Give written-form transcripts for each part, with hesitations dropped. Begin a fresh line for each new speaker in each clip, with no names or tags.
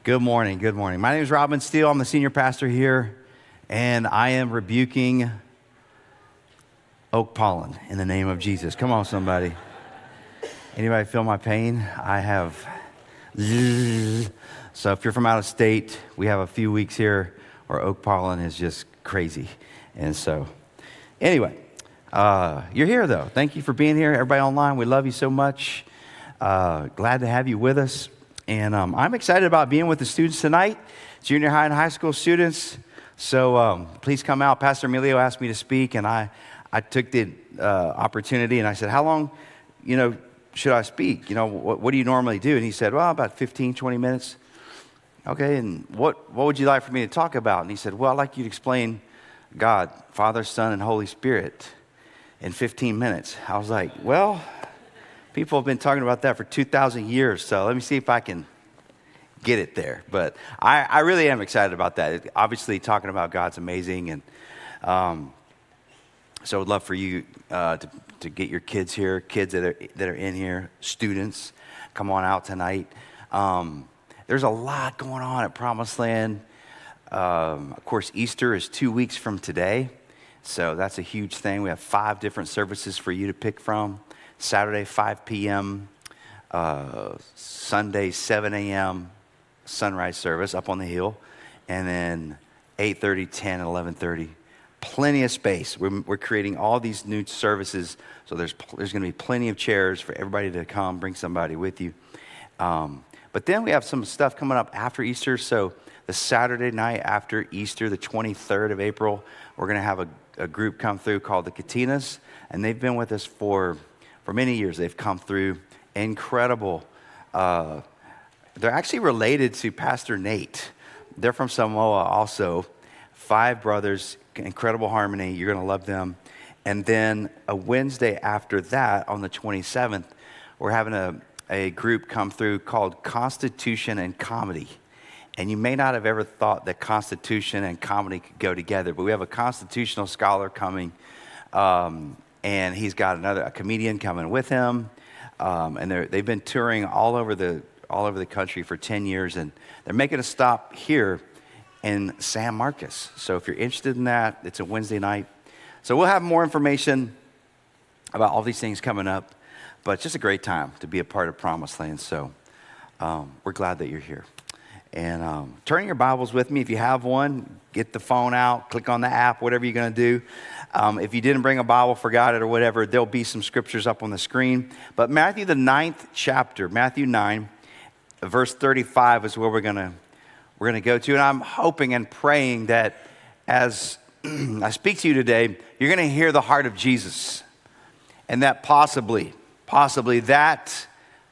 Good morning. Good morning. My name is Robin Steele. I'm the senior pastor here, and I am rebuking oak pollen in the name of Jesus. Come on, somebody. Anybody feel my pain? I have. So if you're from out of state, we have a few weeks here where oak pollen is just crazy. And so, anyway, you're here though. Thank you for being here. Everybody online, we love you so much. Glad to have you with us. And I'm excited about being with the students tonight, junior high and high school students. So please come out. Pastor Emilio asked me to speak, and I took the opportunity, and I said, how long, should I speak? What do you normally do? And he said, well, about 15, 20 minutes. Okay, and what would you like for me to talk about? And he said, well, I'd like you to explain God, Father, Son, and Holy Spirit in 15 minutes. I was like, well, people have been talking about that for 2,000 years, so let me see if I can get it there. But I really am excited about that. Obviously, talking about God's amazing, and so I'd love for you to get your kids here, kids that are in here, students, come on out tonight. There's a lot going on at Promised Land. Of course, Easter is 2 weeks from today, so that's a huge thing. We have 5 different services for you to pick from. Saturday, 5 p.m., Sunday, 7 a.m., sunrise service up on the hill, and then 8:30, 10, and 11:30. Plenty of space. We're creating all these new services, so there's going to be plenty of chairs for everybody to come. Bring somebody with you. But then we have some stuff coming up after Easter. So the Saturday night after Easter, the 23rd of April, we're going to have a group come through called the Katinas, and they've been with us for many years. They've come through. Incredible. They're actually related to Pastor Nate. They're from Samoa also. 5 brothers, incredible harmony. You're going to love them. And then a Wednesday after that, on the 27th, we're having a group come through called Constitution and Comedy. And you may not have ever thought that Constitution and comedy could go together, but we have a constitutional scholar coming, and he's got a comedian coming with him, and they've been touring all over the country for 10 years, and they're making a stop here in San Marcos. So if you're interested in that, it's a Wednesday night. So we'll have more information about all these things coming up, but it's just a great time to be a part of Promised Land. So we're glad that you're here. And turn your Bibles with me. If you have one, get the phone out, click on the app, whatever you're going to do. If you didn't bring a Bible, forgot it or whatever, there'll be some scriptures up on the screen. But Matthew, the 9th chapter, Matthew 9, verse 35 is where we're going to go to. And I'm hoping and praying that as I speak to you today, you're going to hear the heart of Jesus. And that possibly that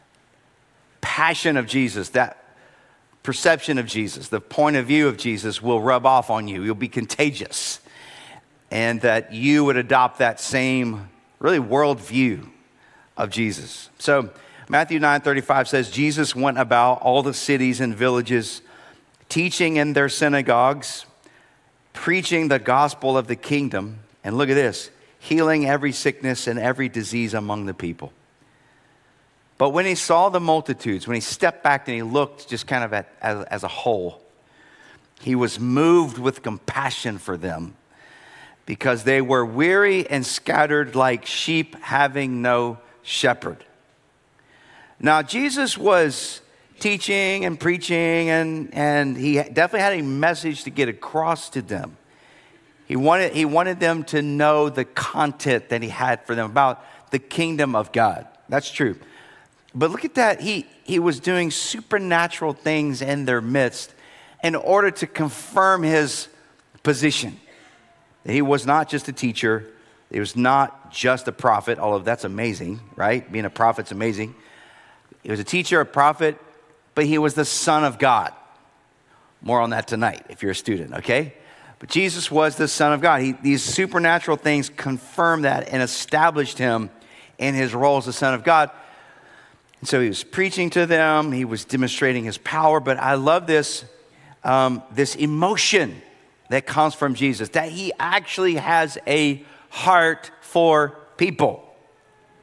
passion of Jesus, that perception of Jesus, the point of view of Jesus will rub off on you. You'll be contagious. And that you would adopt that same, really, worldview of Jesus. So Matthew 9:35 says, Jesus went about all the cities and villages, teaching in their synagogues, preaching the gospel of the kingdom, and look at this, healing every sickness and every disease among the people. But when he saw the multitudes, when he stepped back and he looked just kind of as a whole, he was moved with compassion for them because they were weary and scattered like sheep having no shepherd. Now, Jesus was teaching and preaching, and he definitely had a message to get across to them. He wanted them to know the content that he had for them about the kingdom of God. That's true. But look at that. He was doing supernatural things in their midst in order to confirm his position. That he was not just a teacher. He was not just a prophet, although that's amazing, right? Being a prophet's amazing. He was a teacher, a prophet, but he was the Son of God. More on that tonight if you're a student, okay? But Jesus was the Son of God. These supernatural things confirmed that and established him in his role as the Son of God. And so he was preaching to them. He was demonstrating his power. But I love this emotion that comes from Jesus, that he actually has a heart for people.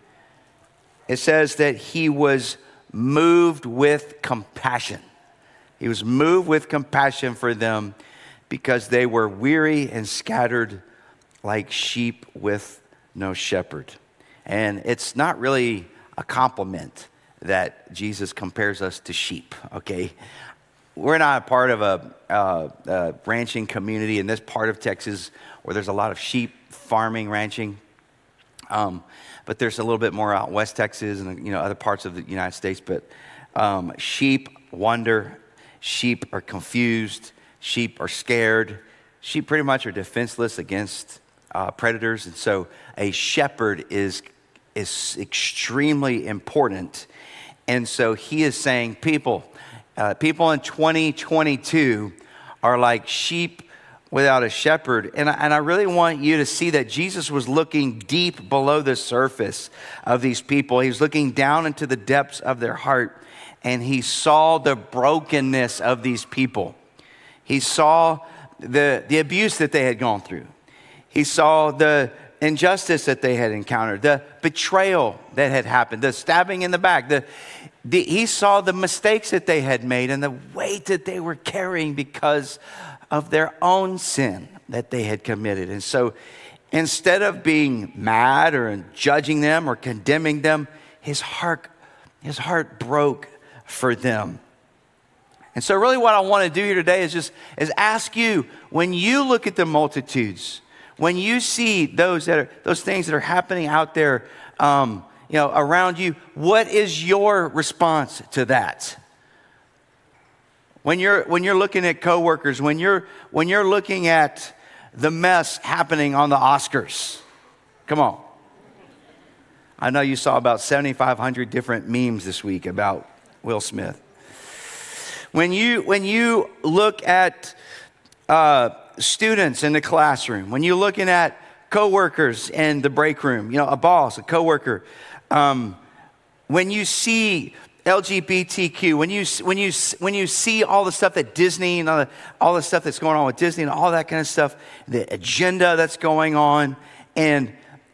It says that he was moved with compassion. He was moved with compassion for them because they were weary and scattered like sheep with no shepherd. And it's not really a compliment that Jesus compares us to sheep, okay? We're not a part of a ranching community in this part of Texas where there's a lot of sheep farming, ranching. But there's a little bit more out West Texas and other parts of the United States. But sheep wander, sheep are confused, sheep are scared. Sheep pretty much are defenseless against predators. And so a shepherd is extremely important. And so he is saying people in 2022 are like sheep without a shepherd. And I really want you to see that Jesus was looking deep below the surface of these people. He was looking down into the depths of their heart, and he saw the brokenness of these people. He saw the abuse that they had gone through. He saw the injustice that they had encountered, the betrayal that had happened, the stabbing in the back. He saw the mistakes that they had made and the weight that they were carrying because of their own sin that they had committed. And so instead of being mad or judging them or condemning them, his heart broke for them. And so really what I want to do here today is ask you, when you look at the multitudes, when you see those things that are happening out there, around you, what is your response to that? When you're looking at coworkers, when you're looking at the mess happening on the Oscars, come on. I know you saw about 7,500 different memes this week about Will Smith. When you look at students in the classroom, when you're looking at coworkers in the break room, a boss, a coworker, when you see LGBTQ, when you see all the stuff that Disney and all the stuff that's going on with Disney and all that kind of stuff, the agenda that's going on, and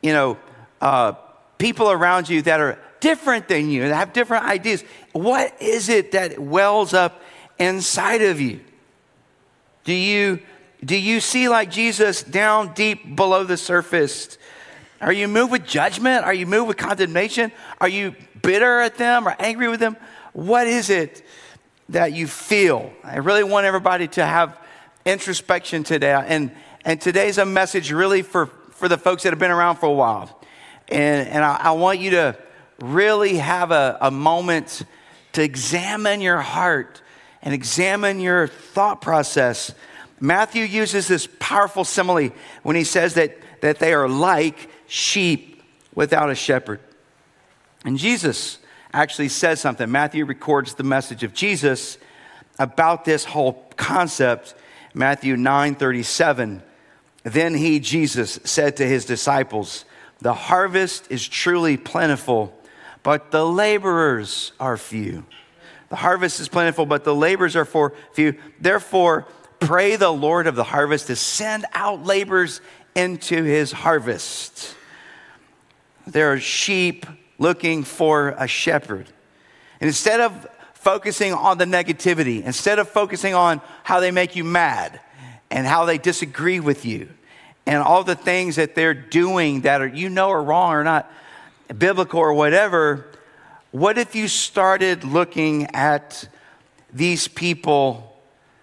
people around you that are different than you, that have different ideas, what is it that wells up inside of you? Do you see like Jesus down deep below the surface? Are you moved with judgment? Are you moved with condemnation? Are you bitter at them or angry with them? What is it that you feel? I really want everybody to have introspection today. And today's a message really for the folks that have been around for a while. And I want you to really have a moment to examine your heart and examine your thought process. Matthew uses this powerful simile when he says that they are like sheep without a shepherd. And Jesus actually says something. Matthew records the message of Jesus about this whole concept. Matthew 9:37. Then he, Jesus, said to his disciples, "The harvest is truly plentiful, but the laborers are few." The harvest is plentiful, but the laborers are few. Therefore, pray the Lord of the harvest to send out laborers into his harvest. There are sheep looking for a shepherd. And instead of focusing on the negativity, instead of focusing on how they make you mad and how they disagree with you and all the things that they're doing that are wrong or not biblical or whatever, what if you started looking at these people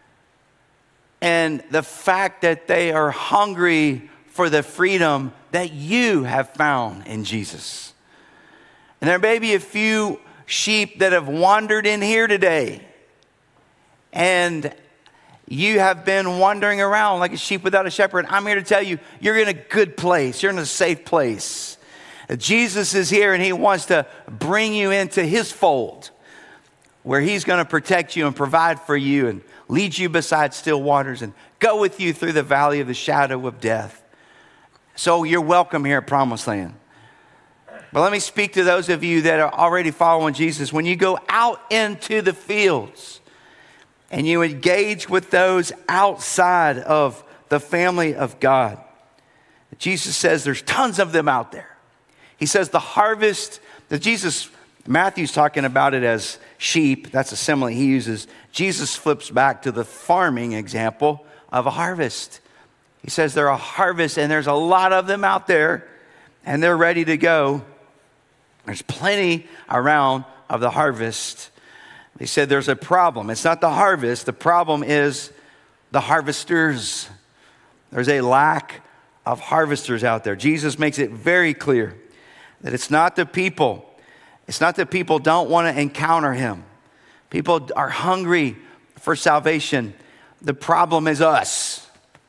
and the fact that they are hungry for the freedom that you have found in Jesus? And there may be a few sheep that have wandered in here today, and you have been wandering around like a sheep without a shepherd. I'm here to tell you, you're in a good place. You're in a safe place. Jesus is here, and he wants to bring you into his fold, where he's going to protect you and provide for you and lead you beside still waters and go with you through the valley of the shadow of death. So you're welcome here at Promised Land. But let me speak to those of you that are already following Jesus. When you go out into the fields and you engage with those outside of the family of God, Jesus says there's tons of them out there. He says the harvest, that Jesus Matthew's talking about it as sheep. That's a simile he uses. Jesus flips back to the farming example of a harvest. He says there are a harvest, and there's a lot of them out there, and they're ready to go. There's plenty around of the harvest. He said there's a problem. It's not the harvest. The problem is the harvesters. There's a lack of harvesters out there. Jesus makes it very clear that it's not the people. It's not that people don't want to encounter him. People are hungry for salvation. The problem is us,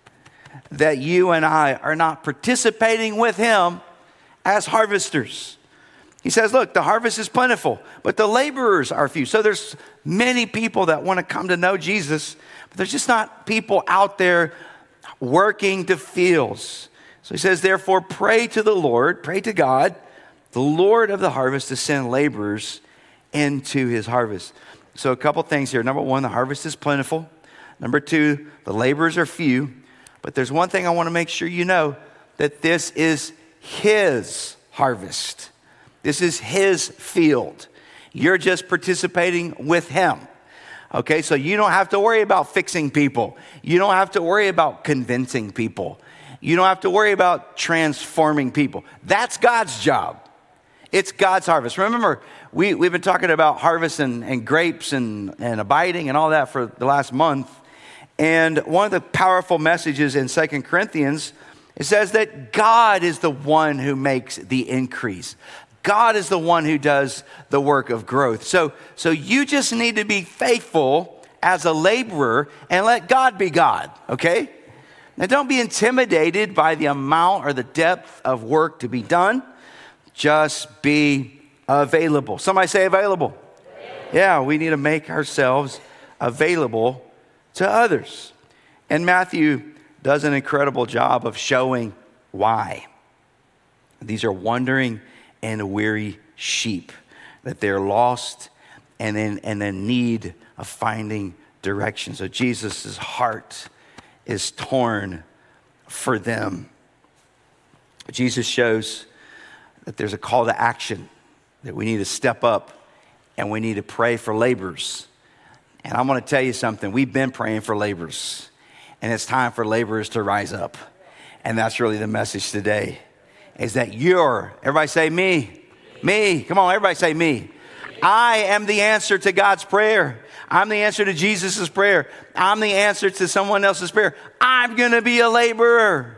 that you and I are not participating with him as harvesters. He says, look, the harvest is plentiful, but the laborers are few. So there's many people that want to come to know Jesus, but there's just not people out there working the fields. So he says, therefore, pray to the Lord, pray to God, the Lord of the harvest, to send laborers into his harvest. So a couple things here. Number one, the harvest is plentiful. Number two, the laborers are few. But there's one thing I want to make sure you know, that this is his harvest. This is his field. You're just participating with him. Okay, so you don't have to worry about fixing people. You don't have to worry about convincing people. You don't have to worry about transforming people. That's God's job. It's God's harvest. Remember, we've been talking about harvest and grapes and abiding and all that for the last month. And one of the powerful messages in 2 Corinthians, it says that God is the one who makes the increase. God is the one who does the work of growth. So you just need to be faithful as a laborer and let God be God, okay? Now don't be intimidated by the amount or the depth of work to be done. Just be available. Somebody say available. Yeah, we need to make ourselves available to others. And Matthew does an incredible job of showing why. These are wandering and weary sheep, that they're lost and in need of finding direction. So Jesus' heart is torn for them. Jesus shows that there's a call to action, that we need to step up and we need to pray for laborers. And I'm going to tell you something. We've been praying for laborers, and it's time for laborers to rise up. And that's really the message today, is that everybody say me. Me. Come on, everybody say me. I am the answer to God's prayer. I'm the answer to Jesus' prayer. I'm the answer to someone else's prayer. I'm going to be a laborer.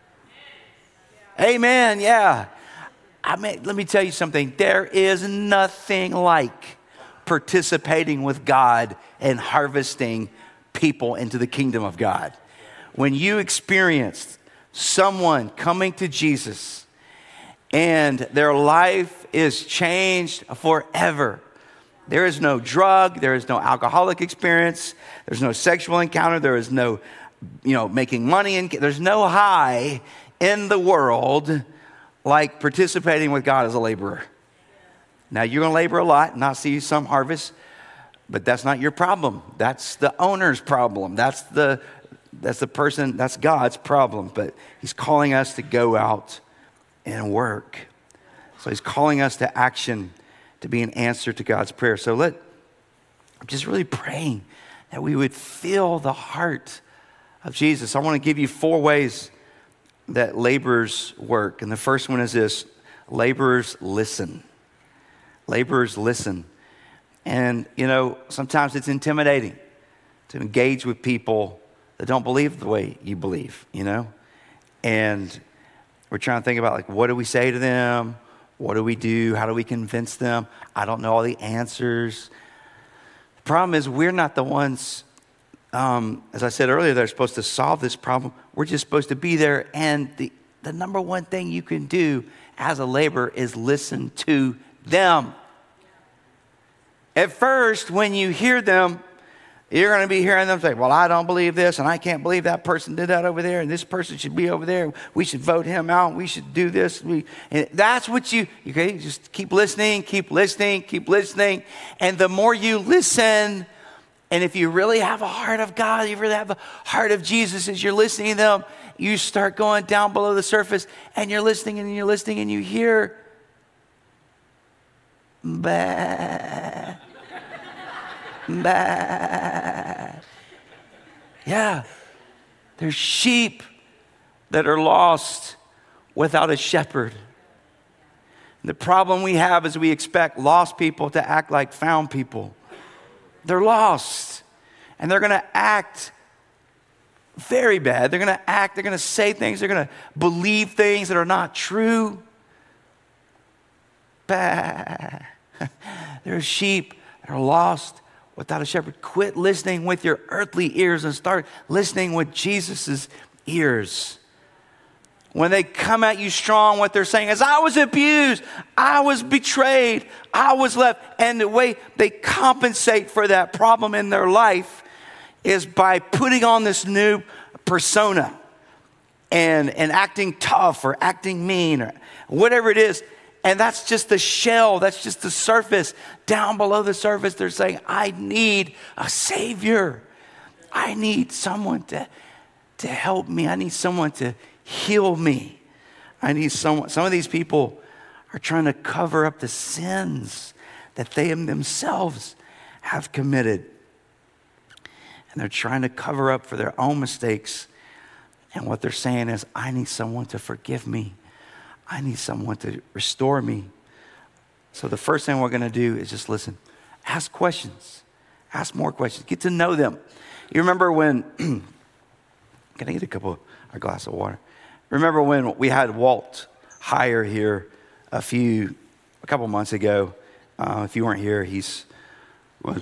Amen. Yeah. Let me tell you something. There is nothing like participating with God and harvesting people into the kingdom of God. When you experience someone coming to Jesus and their life is changed forever. There is no drug, there is no alcoholic experience, there's no sexual encounter, there is no, making money, there's no high in the world like participating with God as a laborer. Now you're going to labor a lot and not see some harvest, but that's not your problem. That's the owner's problem. That's the person, that's God's problem. But he's calling us to go out and work. So he's calling us to action, to be an answer to God's prayer. So I'm just really praying that we would feel the heart of Jesus. I want to give you 4 ways that laborers work. And the first one is this: laborers listen. Laborers listen. And, sometimes it's intimidating to engage with people that don't believe the way you believe, And we're trying to think about, what do we say to them? What do we do? How do we convince them? I don't know all the answers. The problem is we're not the ones, as I said earlier, that are supposed to solve this problem. We're just supposed to be there. And the number one thing you can do as a laborer is listen to them. At first, when you hear them, you're going to be hearing them say, well, I don't believe this, and I can't believe that person did that over there, and this person should be over there. We should vote him out. We should do this. And that's what okay, just keep listening, keep listening, keep listening. And the more you listen, and if you really have a heart of God, you really have a heart of Jesus as you're listening to them, you start going down below the surface, and you're listening, and you hear Bah. Bah. Yeah, there's sheep that are lost without a shepherd. The problem we have is we expect lost people to act like found people. They're lost, and they're going to act very bad. They're going to say things, they're going to believe things that are not true. Bah. There are sheep that are lost without a shepherd. Quit listening with your earthly ears and start listening with Jesus's ears. When they come at you strong, what they're saying is, I was abused, I was betrayed, I was left. And the way they compensate for that problem in their life is by putting on this new persona and acting tough or acting mean or whatever it is. And that's just the shell, that's just the surface. Down below the surface, they're saying, I need a Savior. I need someone to help me. I need someone to heal me. I need someone. Some of these people are trying to cover up the sins that they themselves have committed. And they're trying to cover up for their own mistakes. And what they're saying is, I need someone to forgive me. I need someone to restore me. So the first thing we're going to do is just listen. Ask questions. Ask more questions. Get to know them. You remember when, can I get a glass of water? Remember when we had Walt Heyer here a couple months ago? If you weren't here, he's a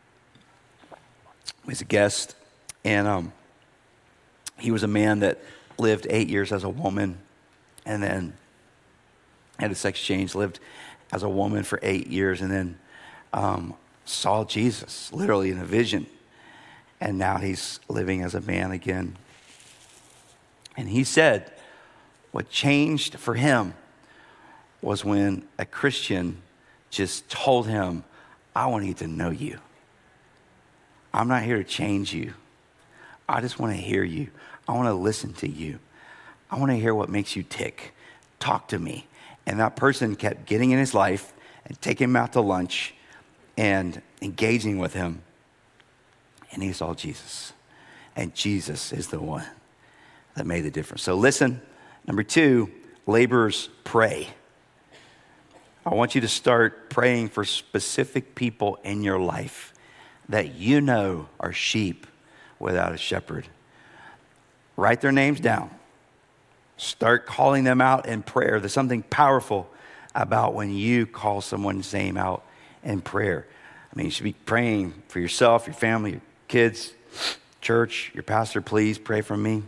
guest. And he was a man that lived 8 years as a woman and then had a sex change, lived as a woman for 8 years, and then saw Jesus literally in a vision. And now he's living as a man again. And he said what changed for him was when a Christian just told him, I want to get to know you. I'm not here to change you. I just want to hear you. I want to listen to you. I want to hear what makes you tick. Talk to me. And that person kept getting in his life and taking him out to lunch and engaging with him. And he saw Jesus. And Jesus is the one that made the difference. So listen, number 2, laborers pray. I want you to start praying for specific people in your life that you know are sheep without a shepherd. Write their names down. Start calling them out in prayer. There's something powerful about when you call someone's name out in prayer. I mean, you should be praying for yourself, your family, your kids, church, your pastor. Please pray for me.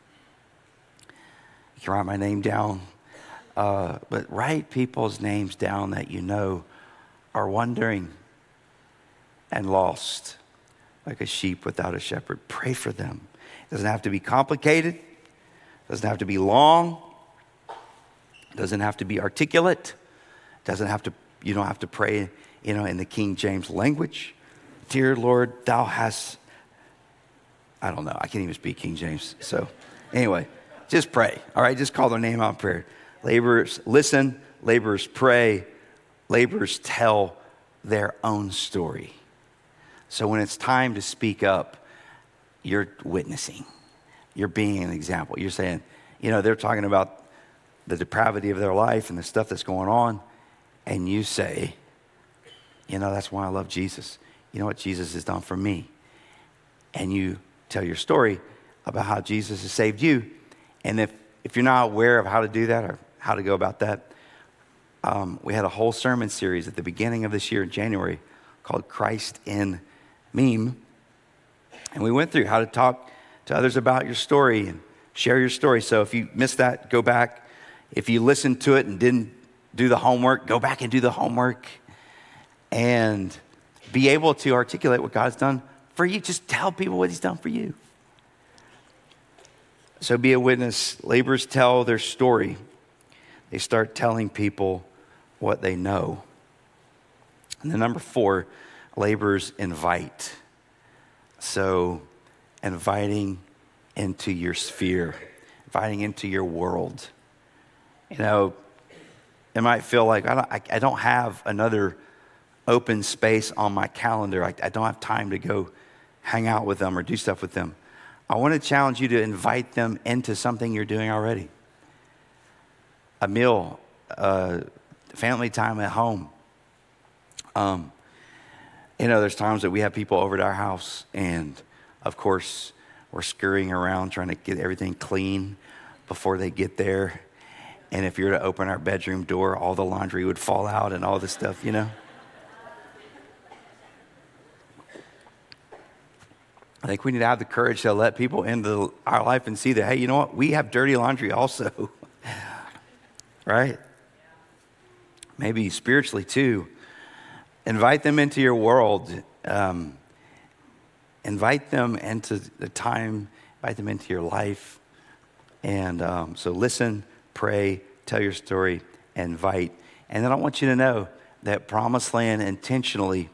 You can write my name down. But write people's names down that you know are wandering and lost like a sheep without a shepherd. Pray for them. It doesn't have to be complicated. It doesn't have to be long. It doesn't have to be articulate. It doesn't have to, you don't have to pray, in the King James language. Dear Lord, thou hast, I don't know. I can't even speak King James. So anyway, just pray. All right, just call their name out in prayer. Laborers listen, laborers pray, laborers tell their own story. So when it's time to speak up, you're witnessing. You're being an example. You're saying, they're talking about the depravity of their life and the stuff that's going on. And you say, that's why I love Jesus. You know what Jesus has done for me. And you tell your story about how Jesus has saved you. And if you're not aware of how to do that or how to go about that, we had a whole sermon series at the beginning of this year in January called Christ in Meme. And we went through how to talk to others about your story and share your story. So if you missed that, go back. If you listened to it and didn't do the homework, go back and do the homework and be able to articulate what God's done for you. Just tell people what he's done for you. So be a witness. Laborers tell their story. They start telling people what they know. And then number 4, laborers invite. So inviting into your sphere, inviting into your world. It might feel like I don't have another open space on my calendar. I don't have time to go hang out with them or do stuff with them. I want to challenge you to invite them into something you're doing already. A meal, family time at home. There's times that we have people over to our house, and of course, we're scurrying around trying to get everything clean before they get there. And if you were to open our bedroom door, all the laundry would fall out and all this stuff, I think we need to have the courage to let people into our life and see that, hey, you know what? We have dirty laundry also, right? Maybe spiritually too. Invite them into your world. Invite them into the time. Invite them into your life. And so listen, pray, tell your story, invite. And then I want you to know that Promised Land intentionally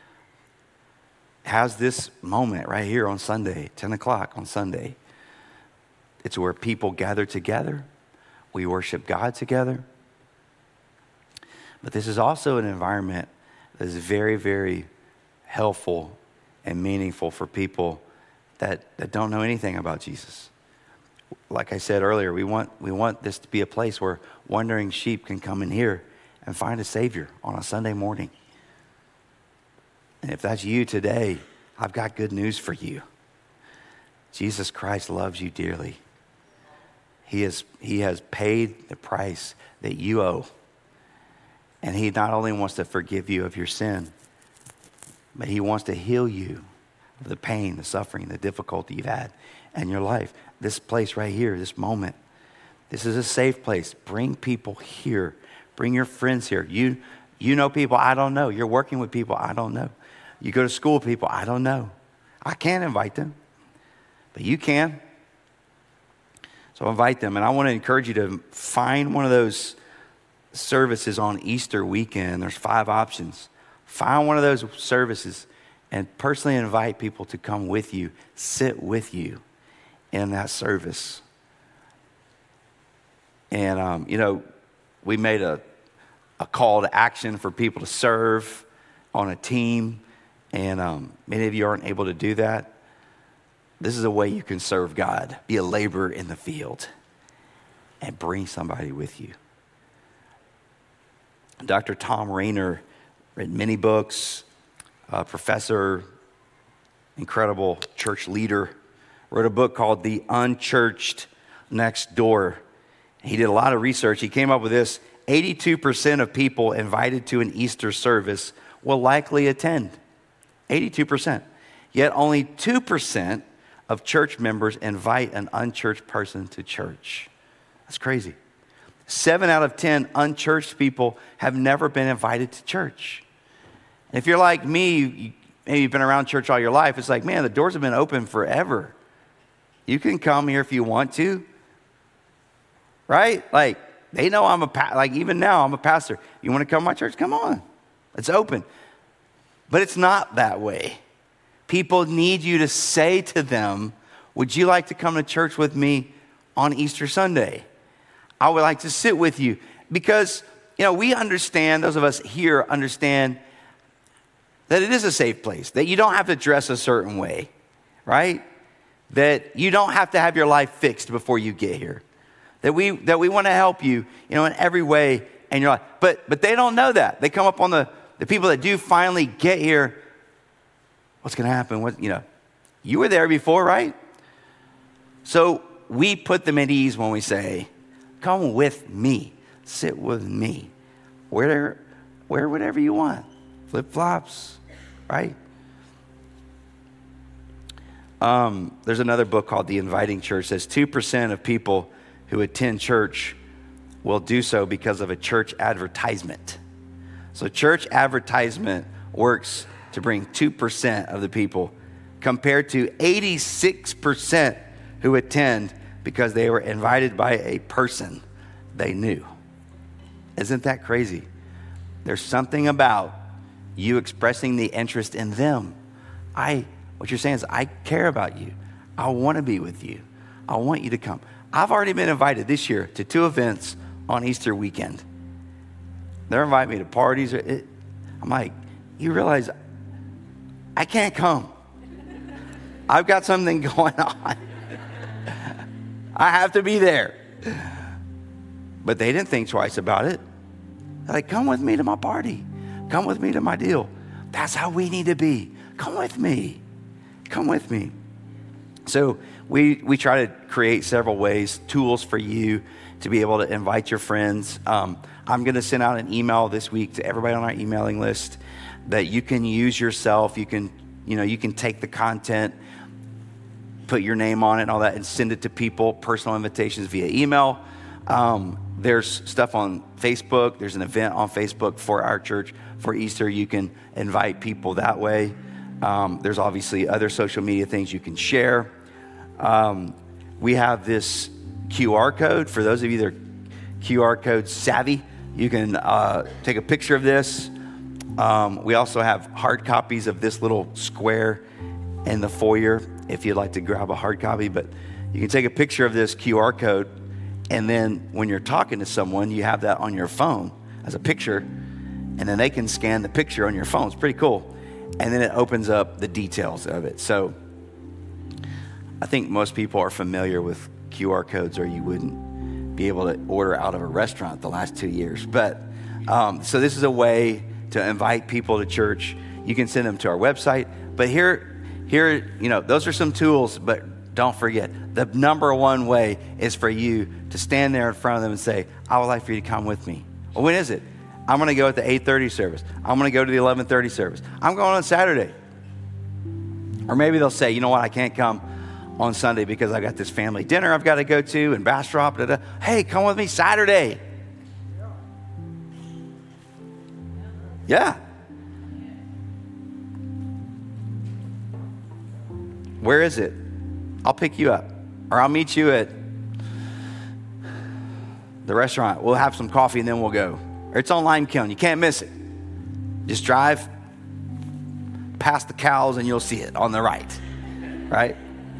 has this moment right here on Sunday, 10 o'clock on Sunday. It's where people gather together. We worship God together. But this is also an environment that is very, very helpful and meaningful for people that don't know anything about Jesus. Like I said earlier, we want this to be a place where wandering sheep can come in here and find a Savior on a Sunday morning. And if that's you today, I've got good news for you. Jesus Christ loves you dearly. He has paid the price that you owe. And he not only wants to forgive you of your sin, but he wants to heal you of the pain, the suffering, the difficulty you've had in your life. This place right here, this moment, this is a safe place. Bring people here. Bring your friends here. You know people I don't know. You're working with people I don't know. You go to school with people I don't know. I can't invite them, but you can. So invite them. And I want to encourage you to find one of those services on Easter weekend. There's 5 options. Find one of those services and personally invite people to come with you, sit with you in that service. And, we made a call to action for people to serve on a team. And many of you aren't able to do that. This is a way you can serve God. Be a laborer in the field and bring somebody with you. Dr. Tom Rainer read many books, professor, incredible church leader, wrote a book called The Unchurched Next Door. He did a lot of research. He came up with this: 82% of people invited to an Easter service will likely attend. 82%. Yet only 2% of church members invite an unchurched person to church. That's crazy. 7 out of 10 unchurched people have never been invited to church. And if you're like me, maybe you've been around church all your life, it's like, man, the doors have been open forever. You can come here if you want to, right? Like, they know even now I'm a pastor. You want to come to my church? Come on. It's open. But it's not that way. People need you to say to them, would you like to come to church with me on Easter Sunday? I would like to sit with you. Because, we understand, those of us here understand that it is a safe place, that you don't have to dress a certain way, right? That you don't have to have your life fixed before you get here. That we want to help you, in every way in your life. But they don't know that. They come up on the people that do finally get here. What's going to happen? You were there before, right? So we put them at ease when we say, come with me, sit with me, wear whatever you want, flip-flops, right? There's another book called The Inviting Church. It says 2% of people who attend church will do so because of a church advertisement. So church advertisement works to bring 2% of the people, compared to 86% who attend because they were invited by a person they knew. Isn't that crazy? There's something about you expressing the interest in them. What you're saying is, I care about you. I want to be with you. I want you to come. I've already been invited this year to 2 events on Easter weekend. They're inviting me to parties. I'm like, you realize I can't come. I've got something going on. I have to be there. But they didn't think twice about it. They're like, come with me to my party. Come with me to my deal. That's how we need to be. Come with me. Come with me. So we try to create several ways, tools for you to be able to invite your friends. I'm going to send out an email this week to everybody on our emailing list that you can use yourself. You can take the content, put your name on it and all that, and send it to people, personal invitations via email. There's stuff on Facebook. There's an event on Facebook for our church for Easter. You can invite people that way. There's obviously other social media things you can share. We have this QR code. For those of you that are QR code savvy, you can take a picture of this. We also have hard copies of this little square in the foyer if you'd like to grab a hard copy. But you can take a picture of this QR code, and then when you're talking to someone, you have that on your phone as a picture, and then they can scan the picture on your phone. It's pretty cool. And then it opens up the details of it. So I think most people are familiar with QR codes, or you wouldn't be able to order out of a restaurant the last 2 years. But so this is a way to invite people to church. You can send them to our website. But here, those are some tools, but don't forget, the number one way is for you to stand there in front of them and say, I would like for you to come with me. Well, when is it? I'm going to go at the 8:30 service. I'm going to go to the 11:30 service. I'm going on Saturday. Or maybe they'll say, you know what, I can't come on Sunday because I got this family dinner I've got to go to in Bastrop. Hey, come with me Saturday. Yeah. Where is it? I'll pick you up, or I'll meet you at the restaurant. We'll have some coffee and then we'll go. Or it's on Lime Kiln. You can't miss it. Just drive past the cows and you'll see it on the right. Right?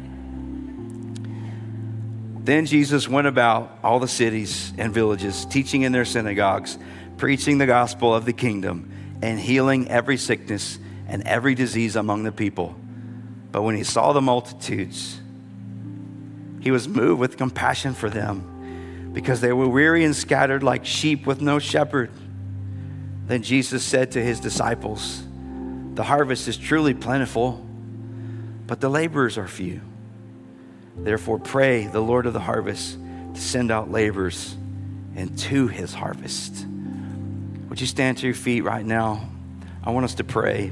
Then Jesus went about all the cities and villages, teaching in their synagogues, preaching the gospel of the kingdom, and healing every sickness and every disease among the people. But when he saw the multitudes, he was moved with compassion for them, because they were weary and scattered like sheep with no shepherd. Then Jesus said to his disciples, the harvest is truly plentiful, but the laborers are few. Therefore pray the Lord of the harvest to send out laborers into his harvest. Would you stand to your feet right now? I want us to pray.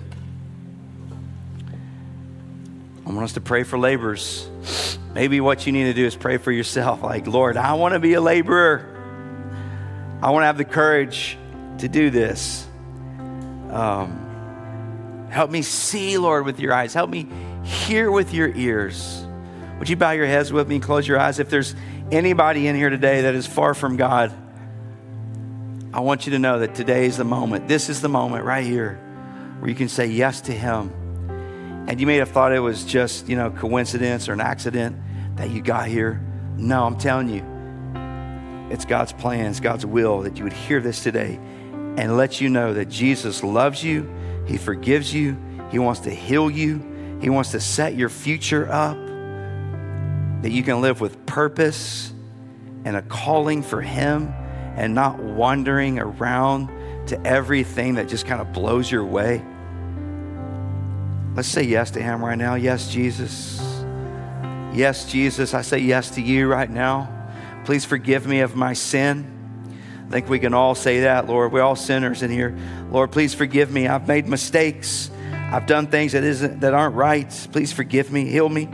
I want us to pray for laborers. Maybe what you need to do is pray for yourself. Like, Lord, I want to be a laborer. I want to have the courage to do this. Help me see, Lord, with your eyes. Help me hear with your ears. Would you bow your heads with me and close your eyes? If there's anybody in here today that is far from God, I want you to know that today is the moment. This is the moment right here where you can say yes to him. And you may have thought it was just, coincidence or an accident that you got here. No, I'm telling you, it's God's plan, it's God's will that you would hear this today and let you know that Jesus loves you, he forgives you, he wants to heal you, he wants to set your future up, that you can live with purpose and a calling for him and not wandering around to everything that just kind of blows your way. Let's say yes to him right now. Yes, Jesus. Yes, Jesus, I say yes to you right now. Please forgive me of my sin. I think we can all say that, Lord. We're all sinners in here. Lord, please forgive me. I've made mistakes. I've done things that aren't right. Please forgive me. Heal me.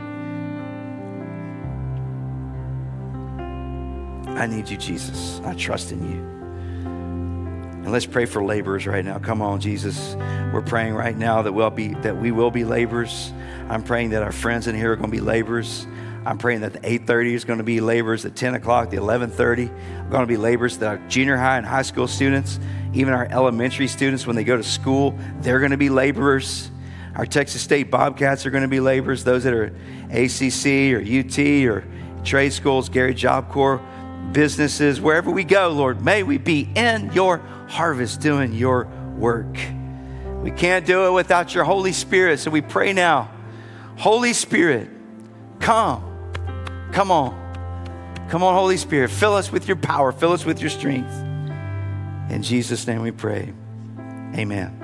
I need you, Jesus. I trust in you. And let's pray for laborers right now. Come on, Jesus. We're praying right now that we will be laborers. I'm praying that our friends in here are going to be laborers. I'm praying that the 8:30 is going to be laborers. The 10 o'clock, the 11:30 are going to be laborers. That our junior high and high school students, even our elementary students, when they go to school, they're going to be laborers. Our Texas State Bobcats are going to be laborers. Those that are ACC or UT or trade schools, Gary Job Corps, businesses, wherever we go, Lord, may we be in your harvest doing your work. We can't do it without your Holy Spirit. So we pray now, Holy Spirit, come. Come on. Come on, Holy Spirit. Fill us with your power. Fill us with your strength. In Jesus' name we pray. Amen.